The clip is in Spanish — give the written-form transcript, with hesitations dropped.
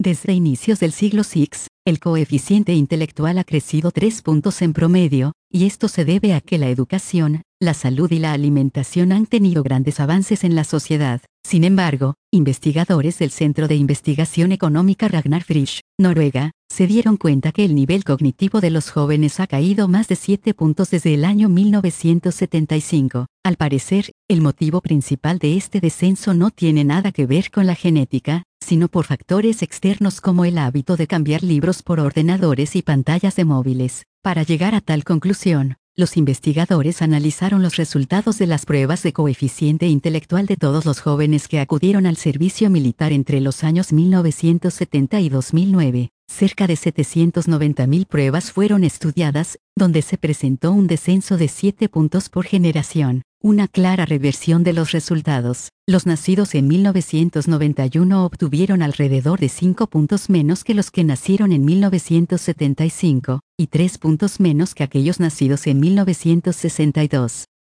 Desde inicios del siglo VI, el coeficiente intelectual ha crecido 3 puntos en promedio, y esto se debe a que la educación, la salud y la alimentación han tenido grandes avances en la sociedad. Sin embargo, investigadores del Centro de Investigación Económica Ragnar Frisch, Noruega, se dieron cuenta que el nivel cognitivo de los jóvenes ha caído más de 7 puntos desde el año 1975. Al parecer, el motivo principal de este descenso no tiene nada que ver con la genética, sino por factores externos como el hábito de cambiar libros por ordenadores y pantallas de móviles. Para llegar a tal conclusión, los investigadores analizaron los resultados de las pruebas de coeficiente intelectual de todos los jóvenes que acudieron al servicio militar entre los años 1970 y 2009. Cerca de 790.000 pruebas fueron estudiadas, donde se presentó un descenso de 7 puntos por generación, una clara reversión de los resultados. Los nacidos en 1991 obtuvieron alrededor de 5 puntos menos que los que nacieron en 1975, y 3 puntos menos que aquellos nacidos en 1962.